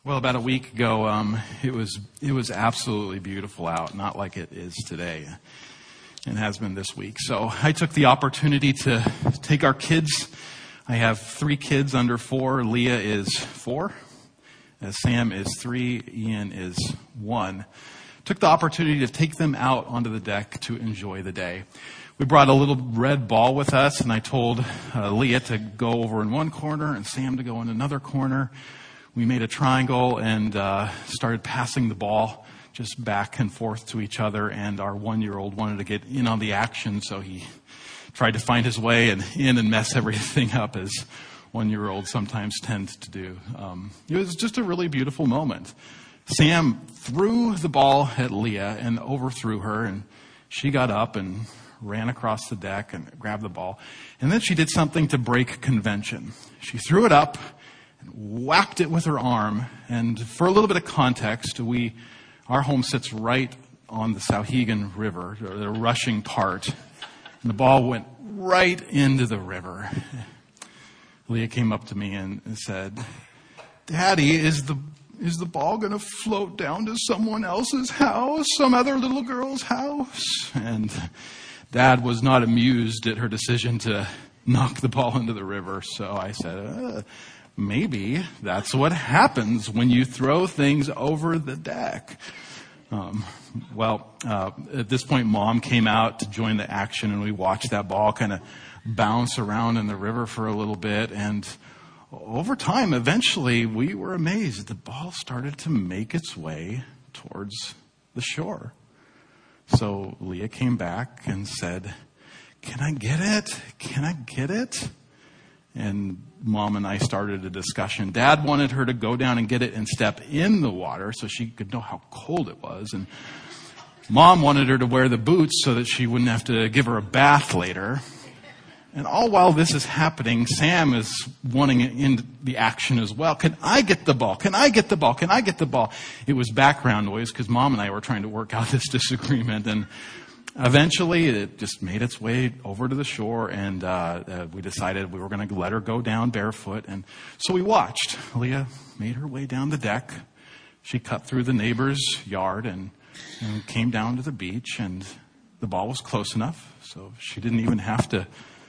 Well, about a week ago, it was absolutely beautiful out, not like it is today, and has been this week. So I took the opportunity to take our kids. I have 3 kids under 4. Leah is 4. Sam is 3. Ian is 1. Took the opportunity to take them out onto the deck to enjoy the day. We brought a little red ball with us, and I told Leah to go over in one corner and Sam to go in another corner. We made a triangle and started passing the ball just back and forth to each other. And our 1-year-old wanted to get in on the action, so he tried to find his way and mess everything up, as 1-year-olds sometimes tend to do. It was just a really beautiful moment. Sam threw the ball at Leah and overthrew her, and she got up and ran across the deck and grabbed the ball. And then she did something to break convention. She threw it up and whacked it with her arm. And for a little bit of context, our home sits right on the Souhegan River, the rushing part. And the ball went right into the river. Leah came up to me and said, "Daddy, is the ball going to float down to someone else's house, some other little girl's house?" And Dad was not amused at her decision to knock the ball into the river. So I said, maybe that's what happens when you throw things over the deck. At this point, Mom came out to join the action, and we watched that ball kind of bounce around in the river for a little bit. And over time, eventually, we were amazed. The ball started to make its way towards the shore. So Leah came back and said, "Can I get it? Can I get it?" And Mom and I started a discussion. Dad wanted her to go down and get it and step in the water so she could know how cold it was. And Mom wanted her to wear the boots so that she wouldn't have to give her a bath later. And all while this is happening, Sam is wanting in the action as well. "Can I get the ball? Can I get the ball? Can I get the ball?" It was background noise because Mom and I were trying to work out this disagreement. And eventually it just made its way over to the shore, and we decided we were going to let her go down barefoot. And so we watched. Leah made her way down the deck. She cut through the neighbor's yard and came down to the beach, and the ball was close enough, so she didn't even have to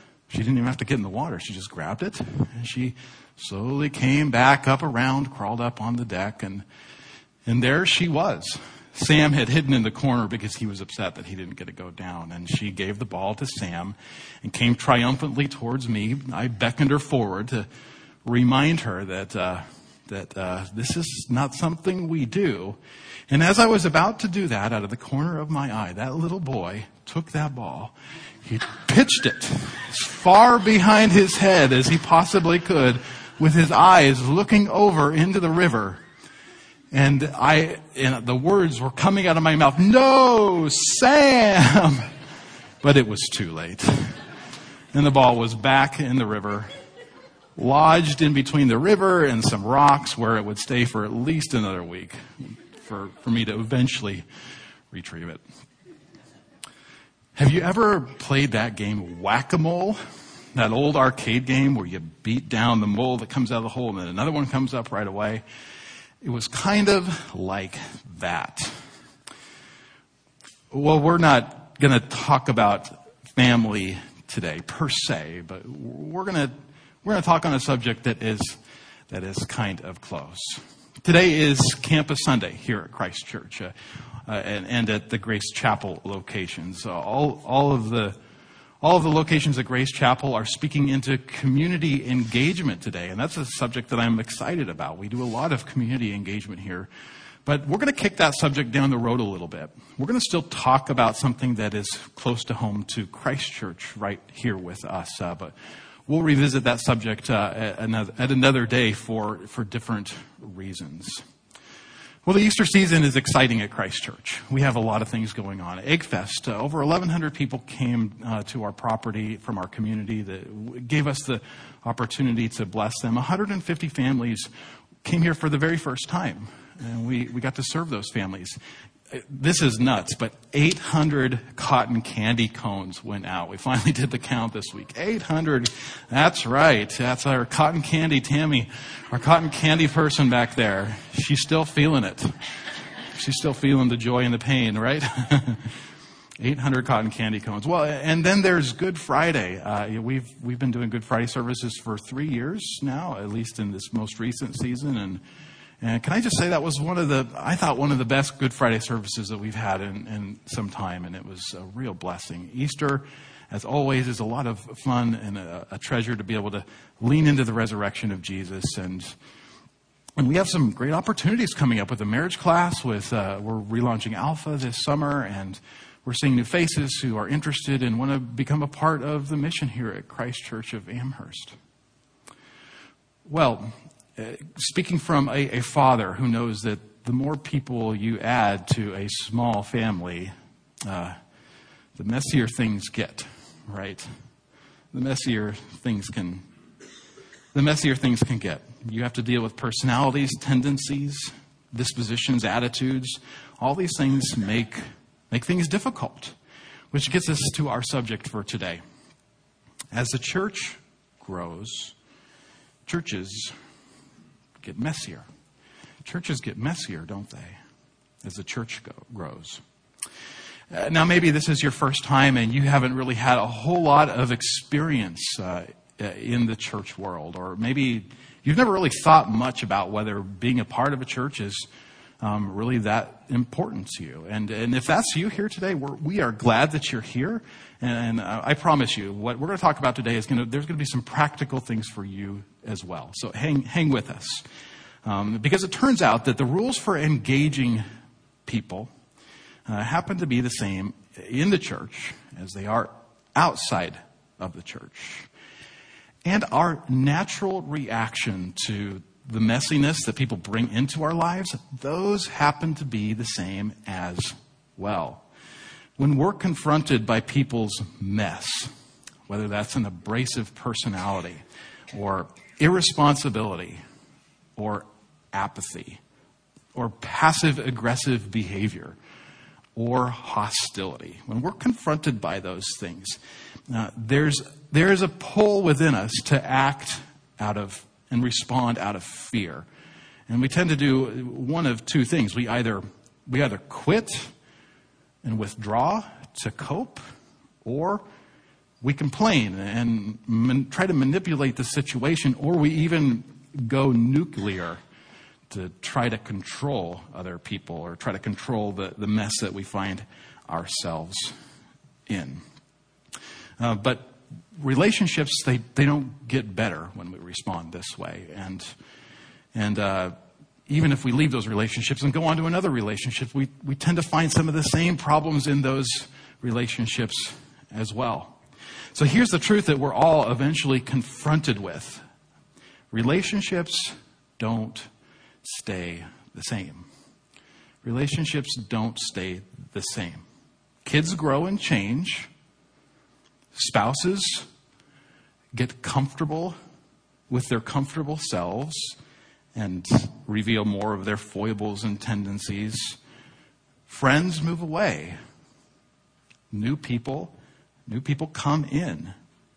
get in the water. She just grabbed it, and she slowly came back up around, crawled up on the deck, and there she was. Sam had hidden in the corner because he was upset that he didn't get to go down, and she gave the ball to Sam and came triumphantly towards me. I beckoned her forward to remind her that this is not something we do. And as I was about to do that, out of the corner of my eye, that little boy took that ball. He pitched it as far behind his head as he possibly could, with his eyes looking over into the river. And the words were coming out of my mouth, "No, Sam!" But it was too late. And the ball was back in the river, lodged in between the river and some rocks, where it would stay for at least another week for me to eventually retrieve it. Have you ever played that game, Whack-A-Mole? That old arcade game where you beat down the mole that comes out of the hole and then another one comes up right away? It was kind of like that. Well, we're not going to talk about family today per se, but we're going to talk on a subject that is kind of close. Today is Campus Sunday here at Christ Church, and at the Grace Chapel locations. All of the locations at Grace Chapel are speaking into community engagement today, and that's a subject that I'm excited about. We do a lot of community engagement here, but we're going to kick that subject down the road a little bit. We're going to still talk about something that is close to home to Christ Church right here with us, but we'll revisit that subject at another day for different reasons. Well, the Easter season is exciting at Christ Church. We have a lot of things going on. Egg Fest, over 1,100 people came to our property from our community that gave us the opportunity to bless them. 150 families came here for the very first time, and we got to serve those families. This is nuts, but 800 cotton candy cones went out. We finally did the count this week. 800. That's right. That's our cotton candy, Tammy, our cotton candy person back there. she's still feeling it. She's still feeling the joy and the pain, right? 800 cotton candy cones. Well, and then there's Good Friday. We've been doing Good Friday services for 3 years now, at least in this most recent season. And can I just say that was one of the best Good Friday services that we've had in some time, and it was a real blessing. Easter, as always, is a lot of fun and a treasure to be able to lean into the resurrection of Jesus. And we have some great opportunities coming up with the marriage class. We're relaunching Alpha this summer, and we're seeing new faces who are interested and want to become a part of the mission here at Christ Church of Amherst. Well, speaking from a father who knows that the more people you add to a small family, the messier things get, right? The messier things can get. You have to deal with personalities, tendencies, dispositions, attitudes. All these things make things difficult, which gets us to our subject for today. As the church grows, churches get messier. Churches get messier, don't they, as the church grows? Now, maybe this is your first time and you haven't really had a whole lot of experience in the church world, or maybe you've never really thought much about whether being a part of a church is really that important to you. And if that's you here today, we are glad that you're here. And I promise you, what we're going to talk about today is there's going to be some practical things for you as well. So hang with us. Because it turns out that the rules for engaging people happen to be the same in the church as they are outside of the church. And our natural reaction to the messiness that people bring into our lives, those happen to be the same as well. When we're confronted by people's mess, whether that's an abrasive personality or irresponsibility or apathy or passive-aggressive behavior or hostility, when we're confronted by those things, there's a pull within us to act out of and respond out of fear. And we tend to do one of two things. We either quit and withdraw to cope, or we complain and try to manipulate the situation, or we even go nuclear to try to control other people or try to control the mess that we find ourselves in. But relationships, they don't get better when we respond this way. And even if we leave those relationships and go on to another relationship, we tend to find some of the same problems in those relationships as well. So here's the truth that we're all eventually confronted with. Relationships don't stay the same. Relationships don't stay the same. Kids grow and change. Spouses get comfortable with their comfortable selves and reveal more of their foibles and tendencies. Friends move away. New people come in.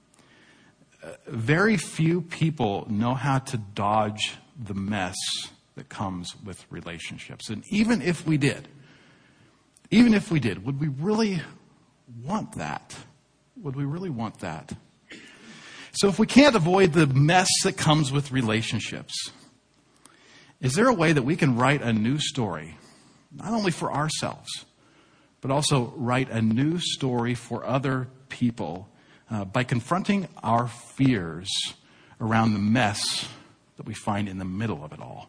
Very few people know how to dodge the mess that comes with relationships. And even if we did, would we really want that? Would we really want that? So if we can't avoid the mess that comes with relationships, is there a way that we can write a new story, not only for ourselves, but also write a new story for other people by confronting our fears around the mess that we find in the middle of it all?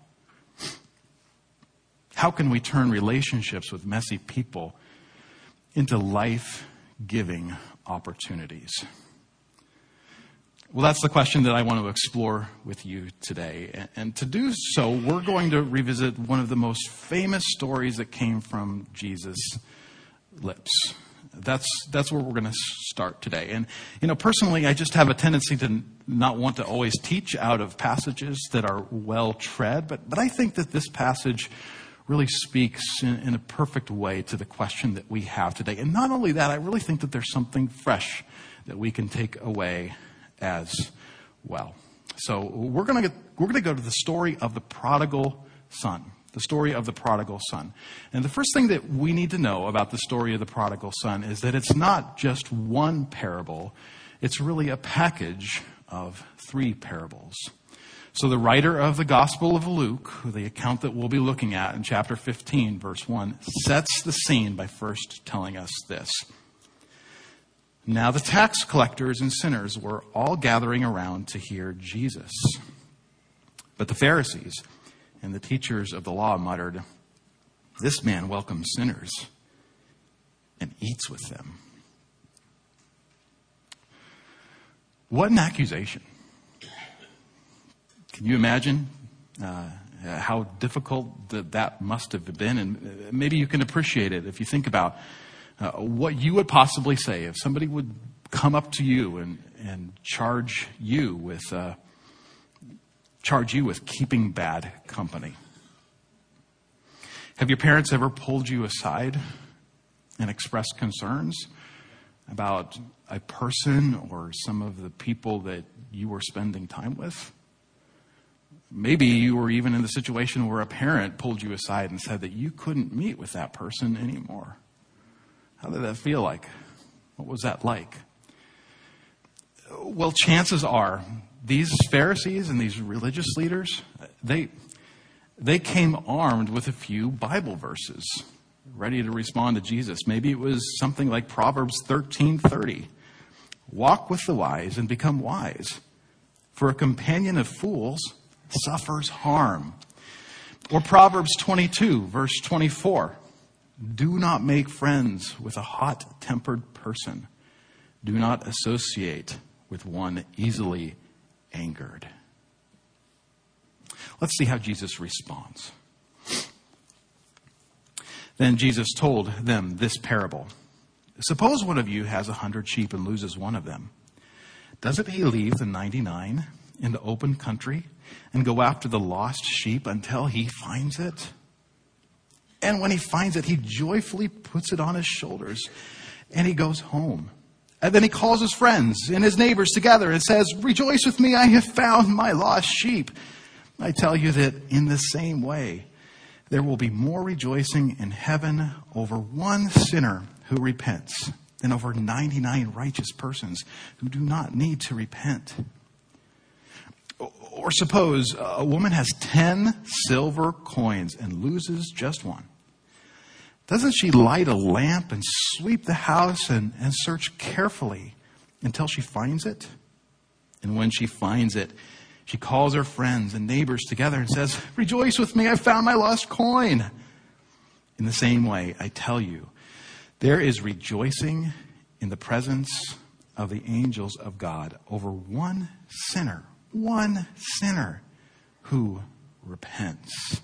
How can we turn relationships with messy people into life-giving opportunities? Well, that's the question that I want to explore with you today. And to do so, we're going to revisit one of the most famous stories that came from Jesus' lips. That's where we're going to start today. And, personally, I just have a tendency to not want to always teach out of passages that are well-tread. But I think that this passage really speaks in a perfect way to the question that we have today. And not only that, I really think that there's something fresh that we can take away as well. So we're going to go to the story of the prodigal son. the story of the prodigal son. And the first thing that we need to know about the story of the prodigal son is that it's not just one parable. It's really a package of 3 parables. So the writer of the Gospel of Luke, the account that we'll be looking at in chapter 15, verse 1, sets the scene by first telling us this. Now the tax collectors and sinners were all gathering around to hear Jesus. But the Pharisees and the teachers of the law muttered, "This man welcomes sinners and eats with them." What an accusation. Can you imagine how difficult that must have been? And maybe you can appreciate it if you think about what you would possibly say if somebody would come up to you and charge you with keeping bad company. Have your parents ever pulled you aside and expressed concerns about a person or some of the people that you were spending time with? Maybe you were even in the situation where a parent pulled you aside and said that you couldn't meet with that person anymore. How did that feel like? What was that like? Well, chances are these Pharisees and these religious leaders, they came armed with a few Bible verses, ready to respond to Jesus. Maybe it was something like Proverbs 13:30. Walk with the wise and become wise, for a companion of fools suffers harm. Or Proverbs 22, verse 24. Do not make friends with a hot-tempered person. Do not associate with one easily angered. Let's see how Jesus responds. Then Jesus told them this parable. Suppose one of you has 100 sheep and loses one of them. Doesn't he leave the 99 in the open country and go after the lost sheep until he finds it? And when he finds it, he joyfully puts it on his shoulders and he goes home. And then he calls his friends and his neighbors together and says, "Rejoice with me, I have found my lost sheep." I tell you that in the same way, there will be more rejoicing in heaven over one sinner who repents than over 99 righteous persons who do not need to repent. Or suppose a woman has 10 silver coins and loses just one. Doesn't she light a lamp and sweep the house and search carefully until she finds it? And when she finds it, she calls her friends and neighbors together and says, "Rejoice with me, I found my lost coin." In the same way, I tell you, there is rejoicing in the presence of the angels of God over one sinner who repents.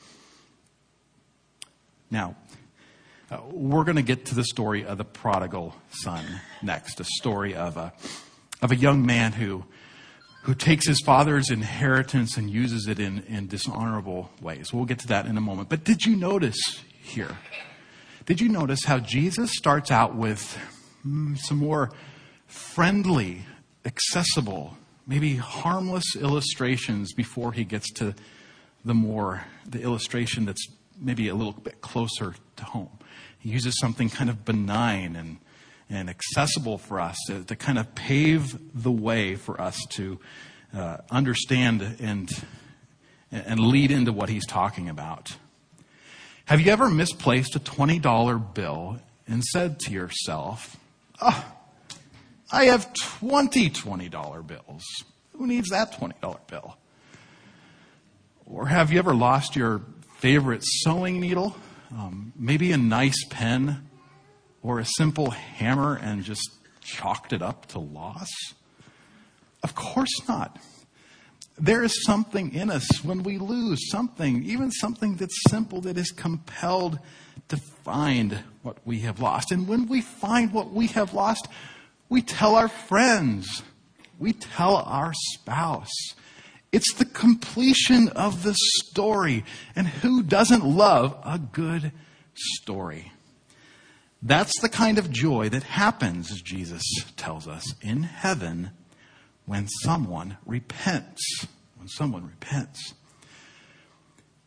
Now, we're going to get to the story of the prodigal son next, a story of a young man who takes his father's inheritance and uses it in dishonorable ways. We'll get to that in a moment. But did you notice here? Did you notice how Jesus starts out with some more friendly, accessible, maybe harmless illustrations before he gets to the illustration that's maybe a little bit closer to home? He uses something kind of benign and accessible for us to kind of pave the way for us to understand and lead into what he's talking about. Have you ever misplaced a $20 bill and said to yourself, "Oh, I have 20 $20 bills. Who needs that $20 bill?" Or have you ever lost your favorite sewing needle? Maybe a nice pen or a simple hammer and just chalked it up to loss? Of course not. There is something in us when we lose something, even something that's simple, that is compelled to find what we have lost. And when we find what we have lost, we tell our friends, we tell our spouse. It's the completion of the story. And who doesn't love a good story? That's the kind of joy that happens, as Jesus tells us, in heaven when someone repents. When someone repents.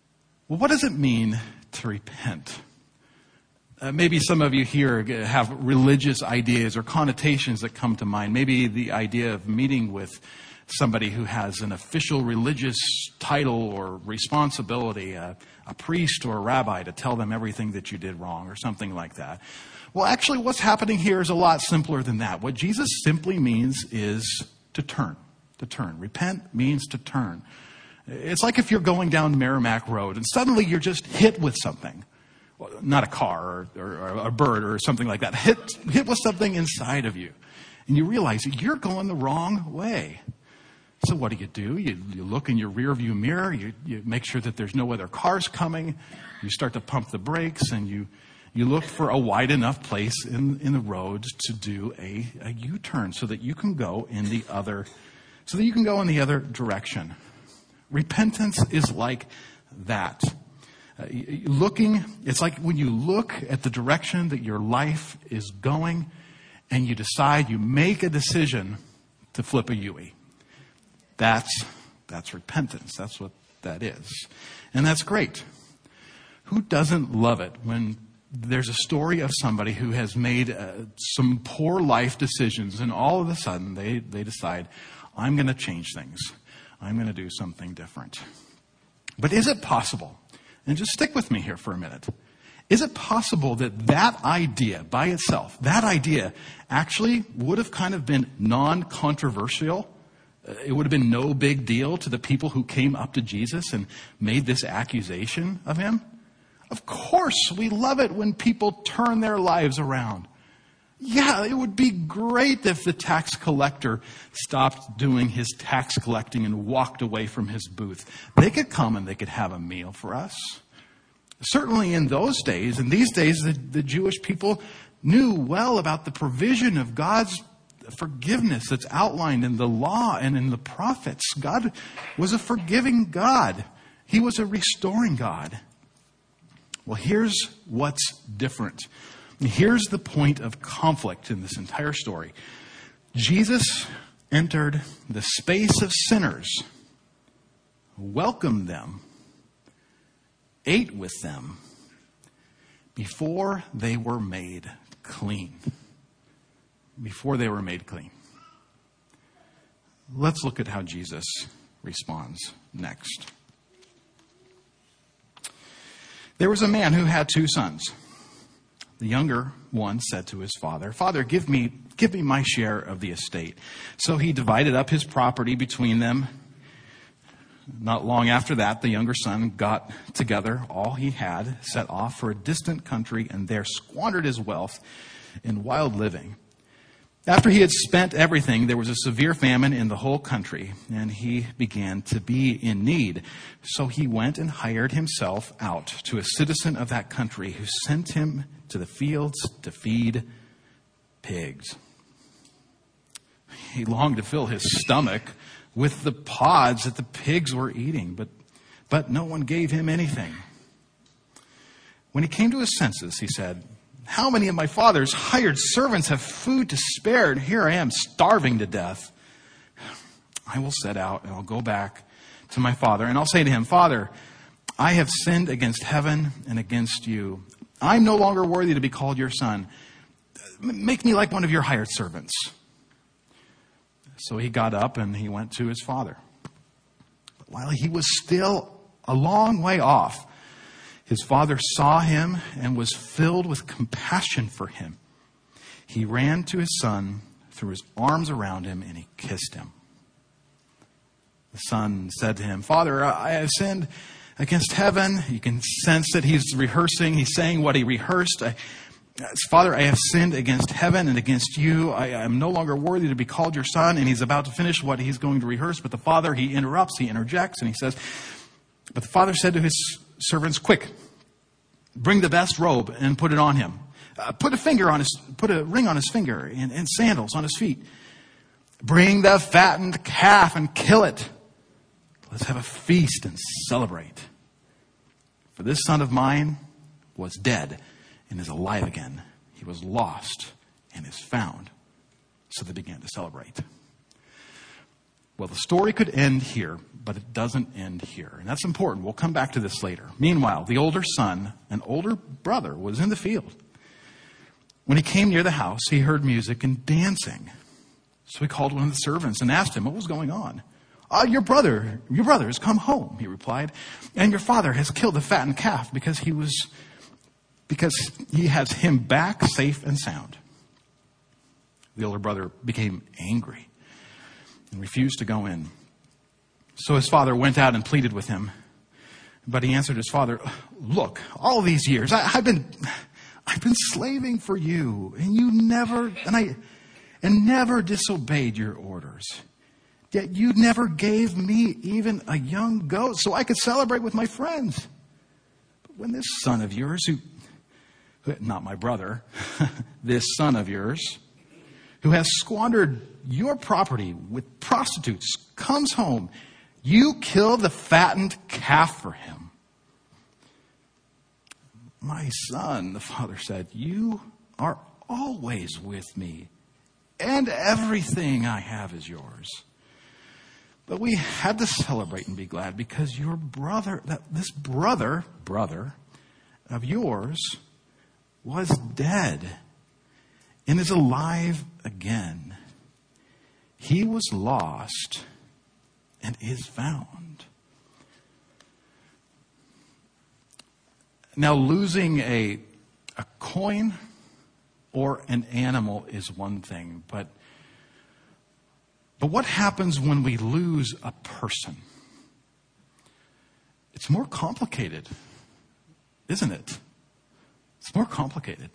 Well, what does it mean to repent? Maybe some of you here have religious ideas or connotations that come to mind. Maybe the idea of meeting with somebody who has an official religious title or responsibility, a priest or a rabbi, to tell them everything that you did wrong or something like that. Well, actually, what's happening here is a lot simpler than that. What Jesus simply means is to turn. To turn. Repent means to turn. It's like if you're going down Merrimack Road and suddenly you're just hit with something. Well, not a car or a bird or something like that. Hit with something inside of you. And you realize that you're going the wrong way. So what do? You look in your rearview mirror. You make sure that there's no other cars coming. You start to pump the brakes, and you look for a wide enough place in the road to do a U-turn so that you can go in the other direction. Repentance is like that. It's like when you look at the direction that your life is going and you make a decision to flip a U-turn. That's repentance. That's what that is. And that's great. Who doesn't love it when there's a story of somebody who has made some poor life decisions and all of a sudden they decide, I'm going to change things. I'm going to do something different. But is it possible? And just stick with me here for a minute. Is it possible that idea by itself, that idea actually would have kind of been non-controversial? It would have been no big deal to the people who came up to Jesus and made this accusation of him? Of course, we love it when people turn their lives around. Yeah, it would be great if the tax collector stopped doing his tax collecting and walked away from his booth. They could come and they could have a meal for us. Certainly in those days, in these days, the Jewish people knew well about the provision of God's forgiveness that's outlined in the law and in the prophets. God was a forgiving God. He was a restoring God. Well, here's what's different. Here's the point of conflict in this entire story. Jesus entered the space of sinners, welcomed them, ate with them before they were made clean. Before they were made clean. Let's look at how Jesus responds next. There was a man who had 2 sons. The younger one said to his father, "Father, give me my share of the estate." So he divided up his property between them. Not long after that, the younger son got together all he had, set off for a distant country, and there squandered his wealth in wild living. After he had spent everything, there was a severe famine in the whole country, and he began to be in need. So he went and hired himself out to a citizen of that country who sent him to the fields to feed pigs. He longed to fill his stomach with the pods that the pigs were eating, but no one gave him anything. When he came to his senses, he said, "How many of my father's hired servants have food to spare, and here I am starving to death? I will set out and I'll go back to my father, and I'll say to him, 'Father, I have sinned against heaven and against you. I'm no longer worthy to be called your son. Make me like one of your hired servants.' So he got up and he went to his father. But while he was still a long way off, his father saw him and was filled with compassion for him. He ran to his son, threw his arms around him, and he kissed him. The son said to him, 'Father, I have sinned against heaven.'" You can sense that he's rehearsing. He's saying what he rehearsed. "Father, I have sinned against heaven and against you. I am no longer worthy to be called your son." And he's about to finish what he's going to rehearse. But the father, he interrupts, he interjects, and he says, "But the father said to his servants, 'Quick, bring the best robe and put it on him. Put a ring on his finger and sandals on his feet. Bring the fattened calf and kill it. Let's have a feast and celebrate. For this son of mine was dead and is alive again. He was lost and is found.' So they began to celebrate." Well, the story could end here, but it doesn't end here. And that's important. We'll come back to this later. Meanwhile, the older son, an older brother, was in the field. When he came near the house, he heard music and dancing. So he called one of the servants and asked him what was going on. Your brother has come home, he replied, and your father has killed the fattened calf because he has him back safe and sound. The older brother became angry and refused to go in. So his father went out and pleaded with him. But he answered his father, look, all these years I've been slaving for you, and you never disobeyed your orders. Yet you never gave me even a young goat so I could celebrate with my friends. But when this son of yours, not my brother, this son of yours, who has squandered your property with prostitutes, comes home, you kill the fattened calf for him. My son, the father said, you are always with me, and everything I have is yours. But we had to celebrate and be glad because your brother, this brother of yours, was dead and is alive again. He was lost and is found. Now, losing a coin or an animal is one thing, but what happens when we lose a person? It's more complicated, isn't it? It's more complicated.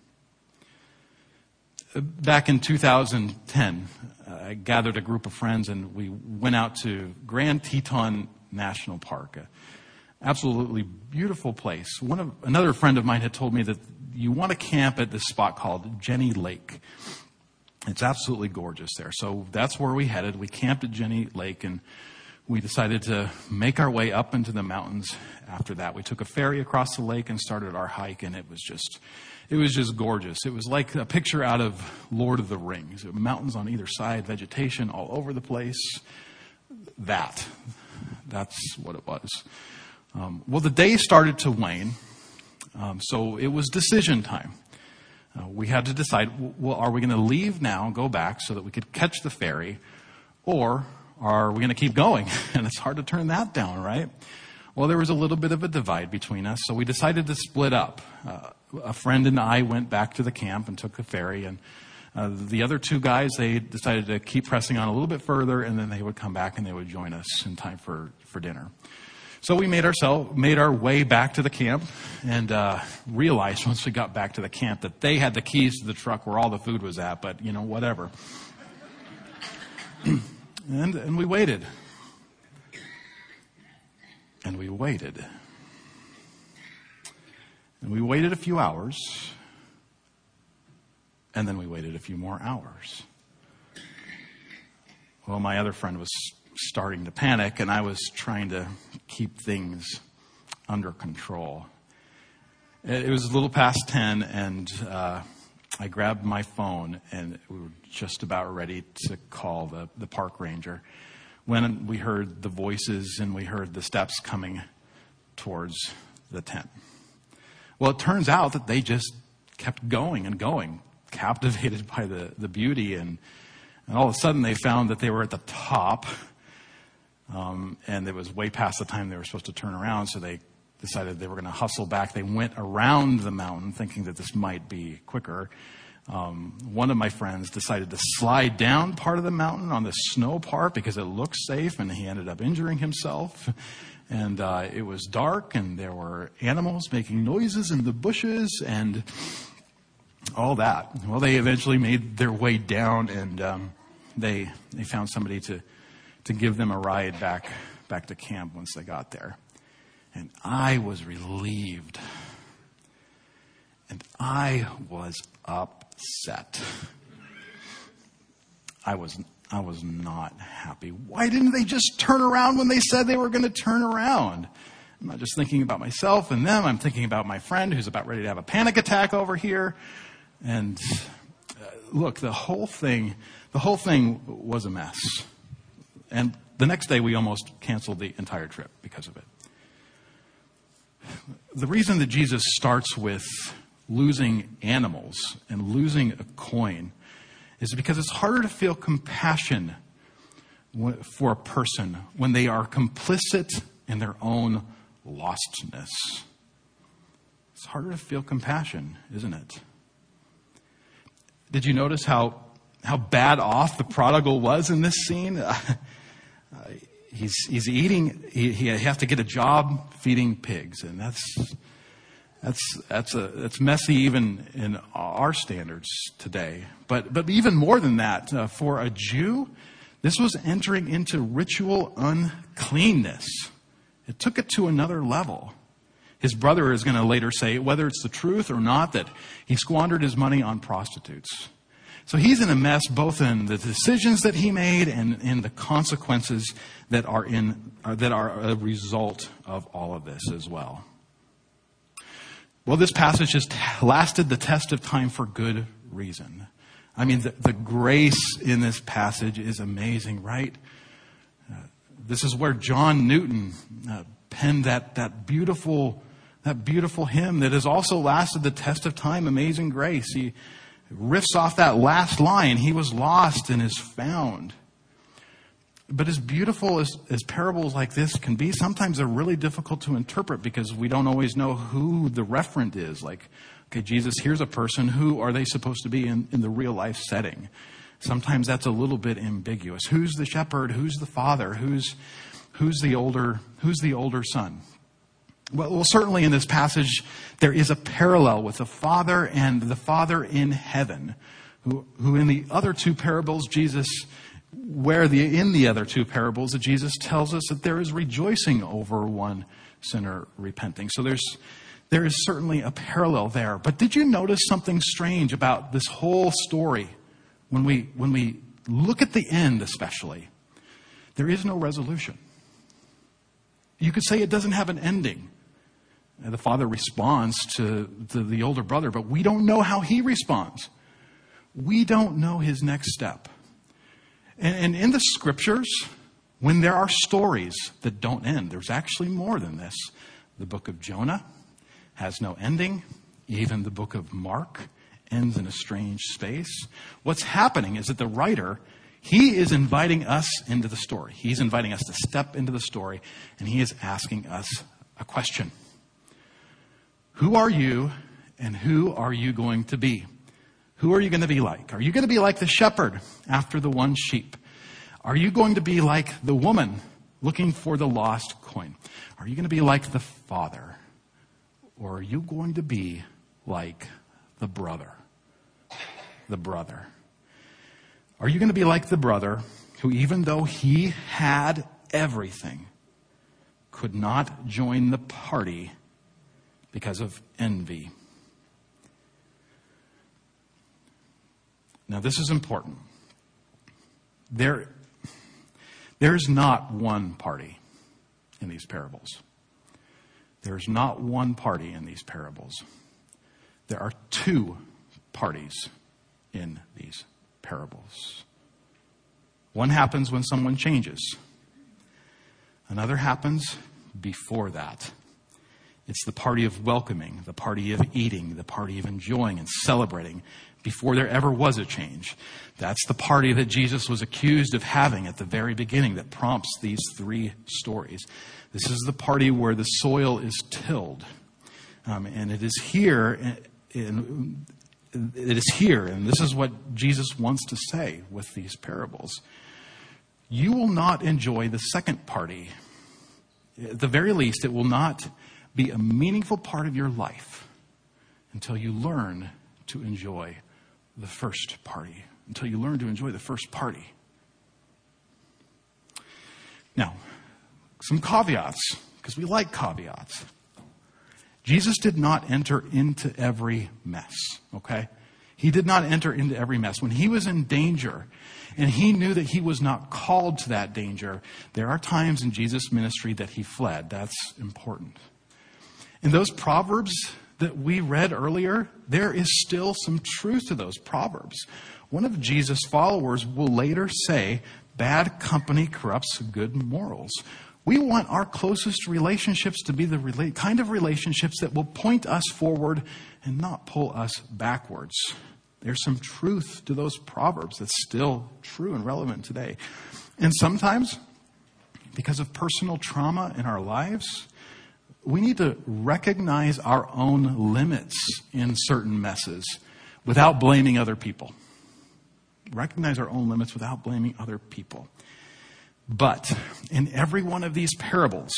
Back in 2010, I gathered a group of friends and we went out to Grand Teton National Park, an absolutely beautiful place. Another friend of mine had told me that you want to camp at this spot called Jenny Lake. It's absolutely gorgeous there. So that's where we headed. We camped at Jenny Lake and we decided to make our way up into the mountains after that. We took a ferry across the lake and started our hike, and it was just gorgeous. It was like a picture out of Lord of the Rings. Mountains on either side, vegetation all over the place. That's what it was. Well, the day started to wane, so it was decision time. We had to decide, well, are we going to leave now and go back so that we could catch the ferry, or are we going to keep going? And it's hard to turn that down, right? Well, there was a little bit of a divide between us, so we decided to split up. A friend and I went back to the camp and took the ferry, and the other two guys, they decided to keep pressing on a little bit further, and then they would come back and they would join us in time for dinner. So we made our way back to the camp and realized once we got back to the camp that they had the keys to the truck where all the food was at, but, whatever. And we waited. And we waited. And we waited a few hours. And then we waited a few more hours. Well, my other friend was starting to panic, and I was trying to keep things under control. It was a little past 10, and I grabbed my phone, and we were just about ready to call the park ranger when we heard the voices and we heard the steps coming towards the tent. Well, it turns out that they just kept going and going, captivated by the beauty, and all of a sudden they found that they were at the top. And it was way past the time they were supposed to turn around, so they decided they were going to hustle back. They went around the mountain thinking that this might be quicker. One of my friends decided to slide down part of the mountain on the snow part because it looked safe, and he ended up injuring himself. And it was dark, and there were animals making noises in the bushes and all that. Well, they eventually made their way down, and they found somebody to give them a ride back to camp once they got there. And I was relieved. And I was upset. I was not happy. Why didn't they just turn around when they said they were going to turn around? I'm not just thinking about myself and them. I'm thinking about my friend who's about ready to have a panic attack over here. And look, the whole thing was a mess. And the next day we almost canceled the entire trip because of it. The reason that Jesus starts with losing animals and losing a coin is because it's harder to feel compassion for a person when they are complicit in their own lostness. It's harder to feel compassion, isn't it? Did you notice how bad off the prodigal was in this scene? He's eating. He has to get a job feeding pigs, and that's messy even in our standards today. But even more than that, for a Jew, this was entering into ritual uncleanness. It took it to another level. His brother is going to later say, whether it's the truth or not, that he squandered his money on prostitutes. So he's in a mess, both in the decisions that he made and in the consequences that are a result of all of this as well. Well, this passage has lasted the test of time for good reason. I mean, the grace in this passage is amazing, right? This is where John Newton penned that beautiful hymn that has also lasted the test of time, Amazing Grace. He riffs off that last line, he was lost and is found. But as beautiful as parables like this can be, sometimes they're really difficult to interpret because we don't always know who the referent is. Like, okay, Jesus, here's a person. Who are they supposed to be in the real life setting? Sometimes that's a little bit ambiguous. Who's the shepherd? Who's the father? Who's the older son? Well, certainly in this passage, there is a parallel with the Father and the Father in heaven, who in the other two parables, Jesus tells us that there is rejoicing over one sinner repenting. So there is certainly a parallel there. But did you notice something strange about this whole story? When we look at the end especially, there is no resolution. You could say it doesn't have an ending. The father responds to the older brother, but we don't know how he responds. We don't know his next step. And in the scriptures, when there are stories that don't end, there's actually more than this. The book of Jonah has no ending. Even the book of Mark ends in a strange space. What's happening is that the writer, he is inviting us into the story. He's inviting us to step into the story, and he is asking us a question. Who are you, and who are you going to be? Who are you going to be like? Are you going to be like the shepherd after the one sheep? Are you going to be like the woman looking for the lost coin? Are you going to be like the father? Or are you going to be like the brother? The brother. Are you going to be like the brother who, even though he had everything, could not join the party because of envy? Now, this is important. There's not one party in these parables. There's not one party in these parables. There are two parties in these parables. One happens when someone changes. Another happens before that. It's the party of welcoming, the party of eating, the party of enjoying and celebrating before there ever was a change. That's the party that Jesus was accused of having at the very beginning that prompts these three stories. This is the party where the soil is tilled. And it is here, and this is what Jesus wants to say with these parables. You will not enjoy the second party. At the very least, it will not be a meaningful part of your life until you learn to enjoy the first party. Until you learn to enjoy the first party. Now, some caveats, because we like caveats. Jesus did not enter into every mess, okay? He did not enter into every mess. When he was in danger, and he knew that he was not called to that danger, there are times in Jesus' ministry that he fled. That's important. In those Proverbs that we read earlier, there is still some truth to those Proverbs. One of Jesus' followers will later say, Bad company corrupts good morals. We want our closest relationships to be the kind of relationships that will point us forward and not pull us backwards. There's some truth to those proverbs that's still true and relevant today. And sometimes, because of personal trauma in our lives, we need to recognize our own limits in certain messes without blaming other people. Recognize our own limits without blaming other people. But in every one of these parables,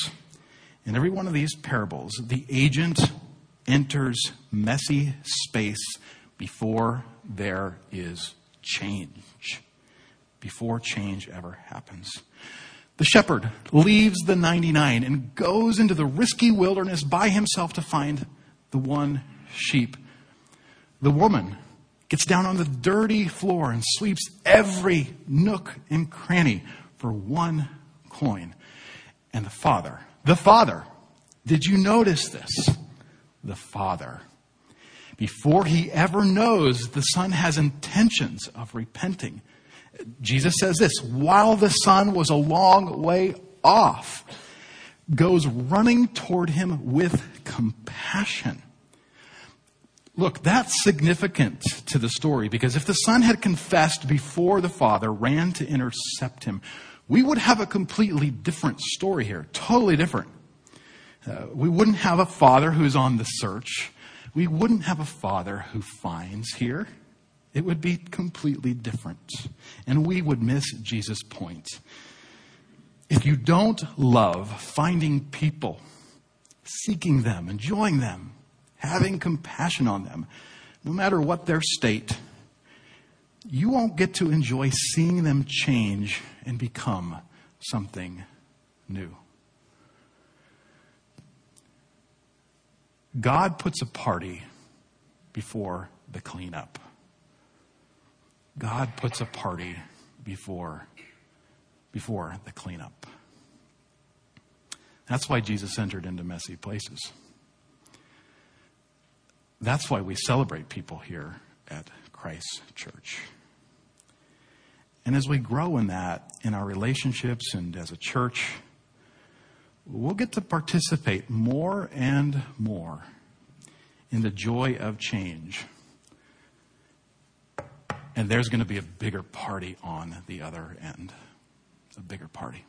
the agent enters messy space before there is change. Before change ever happens. The shepherd leaves the 99 and goes into the risky wilderness by himself to find the one sheep. The woman gets down on the dirty floor and sweeps every nook and cranny for one coin. And the father, did you notice this? The father, before he ever knows the son has intentions of repenting, Jesus says this, while the son was a long way off, goes running toward him with compassion. Look, that's significant to the story, because if the son had confessed before the father ran to intercept him, we would have a completely different story here, totally different. We wouldn't have a father who's on the search. We wouldn't have a father who finds here. It would be completely different. And we would miss Jesus' point. If you don't love finding people, seeking them, enjoying them, having compassion on them, no matter what their state, you won't get to enjoy seeing them change and become something new. God puts a party before the cleanup. God puts a party before the cleanup. That's why Jesus entered into messy places. That's why we celebrate people here at Christ Church. And as we grow in that, in our relationships and as a church, we'll get to participate more and more in the joy of change. And there's going to be a bigger party on the other end. A bigger party.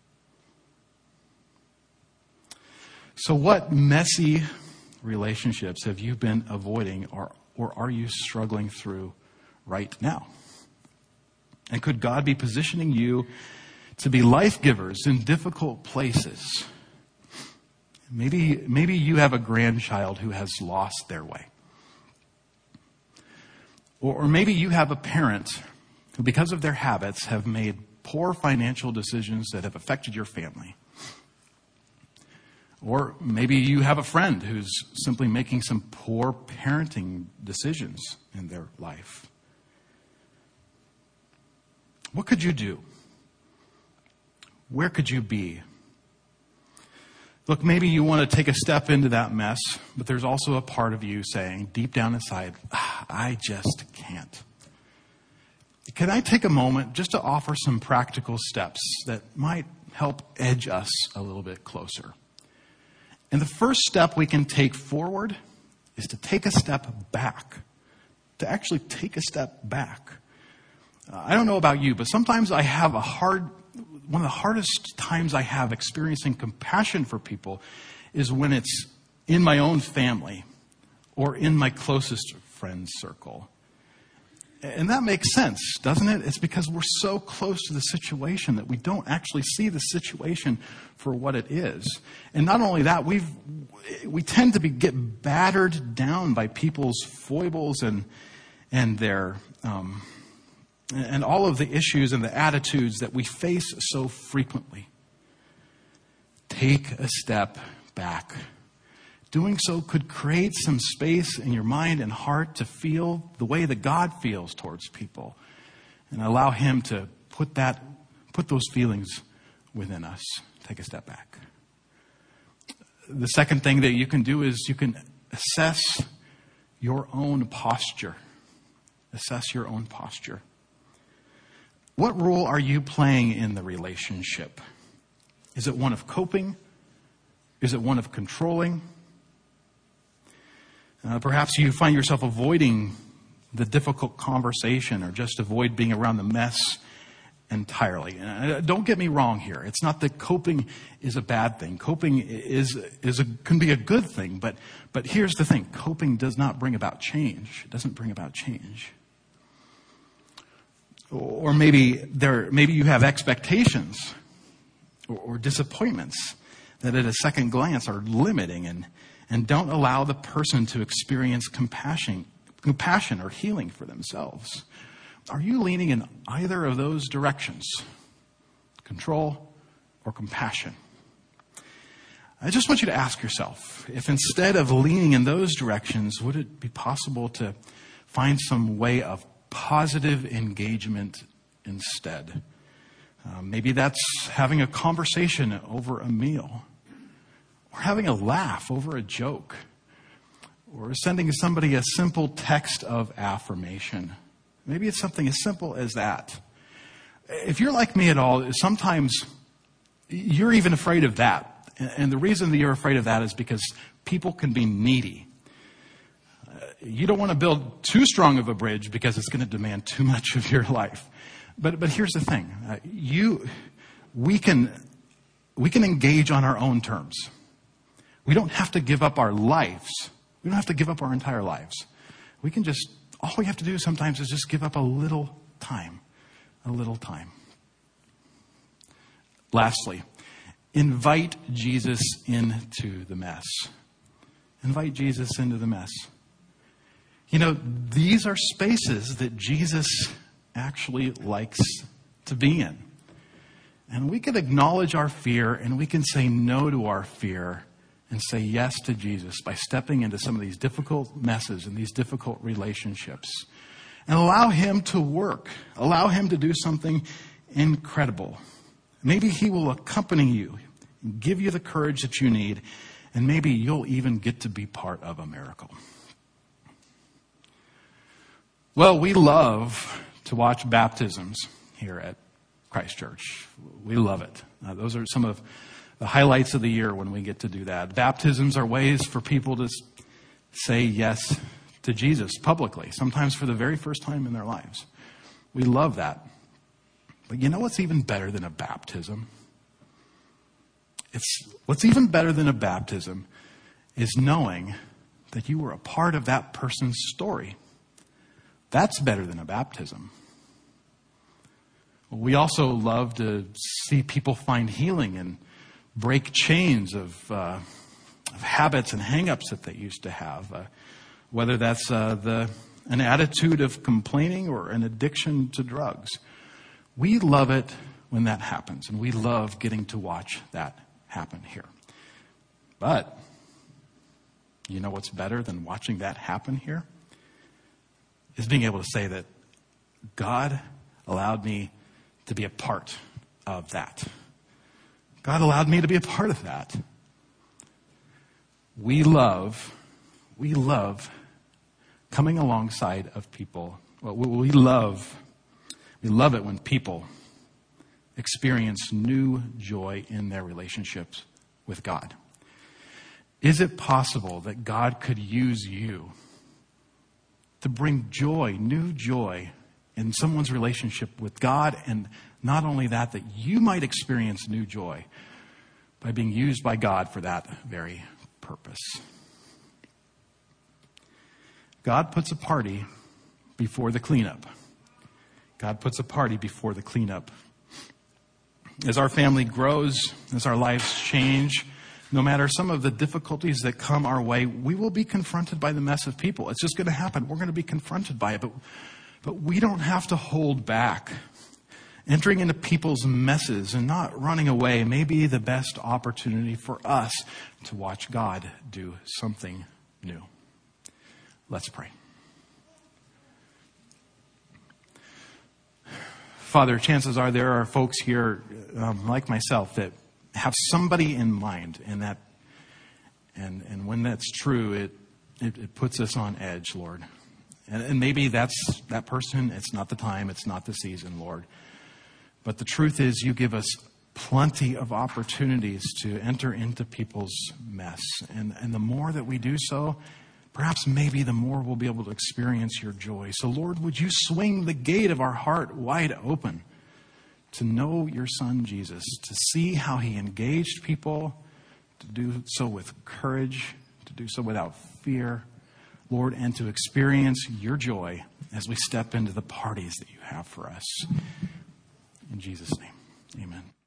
So what messy relationships have you been avoiding or are you struggling through right now? And could God be positioning you to be life givers in difficult places? Maybe you have a grandchild who has lost their way. Or maybe you have a parent who, because of their habits, have made poor financial decisions that have affected your family. Or maybe you have a friend who's simply making some poor parenting decisions in their life. What could you do? Where could you be? Look, maybe you want to take a step into that mess, but there's also a part of you saying, deep down inside, I just can't. Can I take a moment just to offer some practical steps that might help edge us a little bit closer? And the first step we can take forward is to take a step back. To actually take a step back. I don't know about you, but sometimes I have one of the hardest times I have experiencing compassion for people is when it's in my own family or in my closest friend circle. And that makes sense, doesn't it? It's because we're so close to the situation that we don't actually see the situation for what it is. And not only that, we tend to get battered down by people's foibles and their and all of the issues and the attitudes that we face so frequently. Take a step back. Doing so could create some space in your mind and heart to feel the way that God feels towards people, and allow Him to put those feelings within us. Take a step back. The second thing that you can do is you can assess your own posture. Assess your own posture. What role are you playing in the relationship? Is it one of coping? Is it one of controlling? Perhaps you find yourself avoiding the difficult conversation or just avoid being around the mess entirely. Don't get me wrong here. It's not that coping is a bad thing. Coping can be a good thing, but here's the thing. Coping does not bring about change. It doesn't bring about change. Or maybe you have expectations or disappointments that at a second glance are limiting and don't allow the person to experience compassion or healing for themselves. Are you leaning in either of those directions? Control or compassion? I just want you to ask yourself, if instead of leaning in those directions, would it be possible to find some way of positive engagement instead? Maybe that's having a conversation over a meal, or having a laugh over a joke, or sending somebody a simple text of affirmation. Maybe it's something as simple as that. If you're like me at all, sometimes you're even afraid of that. And the reason that you're afraid of that is because people can be needy. You don't want to build too strong of a bridge because it's going to demand too much of your life. But here's the thing. We can engage on our own terms. We don't have to give up our lives. We don't have to give up our entire lives. All we have to do sometimes is just give up a little time. A little time. Lastly, invite Jesus into the mess. Invite Jesus into the mess. You know, these are spaces that Jesus actually likes to be in. And we can acknowledge our fear and we can say no to our fear and say yes to Jesus by stepping into some of these difficult messes and these difficult relationships. And allow Him to work. Allow Him to do something incredible. Maybe He will accompany you, give you the courage that you need, and maybe you'll even get to be part of a miracle. Well, we love to watch baptisms here at Christ Church. We love it. Those are some of the highlights of the year when we get to do that. Baptisms are ways for people to say yes to Jesus publicly, sometimes for the very first time in their lives. We love that. But you know what's even better than a baptism? What's even better than a baptism is knowing that you were a part of that person's story. That's better than a baptism. We also love to see people find healing and break chains of habits and hang-ups that they used to have, whether that's an attitude of complaining or an addiction to drugs. We love it when that happens, and we love getting to watch that happen here. But you know what's better than watching that happen here? Is being able to say that God allowed me to be a part of that. God allowed me to be a part of that. We love coming alongside of people. Well, we love it when people experience new joy in their relationships with God. Is it possible that God could use you to bring joy, new joy, in someone's relationship with God? And not only that you might experience new joy by being used by God for that very purpose. God puts a party before the cleanup. God puts a party before the cleanup. As our family grows, as our lives change, no matter some of the difficulties that come our way, we will be confronted by the mess of people. It's just going to happen. We're going to be confronted by it. But we don't have to hold back. Entering into people's messes and not running away may be the best opportunity for us to watch God do something new. Let's pray. Father, chances are there are folks here like myself that have somebody in mind, and when that's true, it puts us on edge, Lord. And maybe that's that person. It's not the time. It's not the season, Lord. But the truth is, you give us plenty of opportunities to enter into people's mess. And the more that we do so, perhaps maybe the more we'll be able to experience your joy. So Lord, would you swing the gate of our heart wide open to know your Son, Jesus, to see how he engaged people, to do so with courage, to do so without fear, Lord, and to experience your joy as we step into the parties that you have for us. In Jesus' name, amen.